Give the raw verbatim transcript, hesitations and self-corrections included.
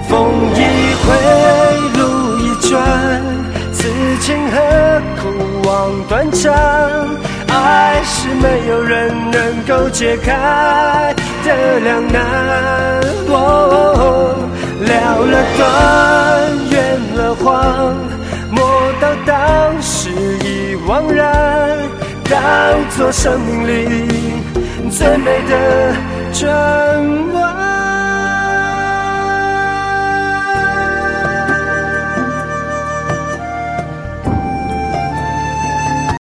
风一回路一转，此情何苦望断肠，爱是没有人能够解开的两难。哦，了了断，圆了谎，莫道当时已惘然，当作生命里最美的转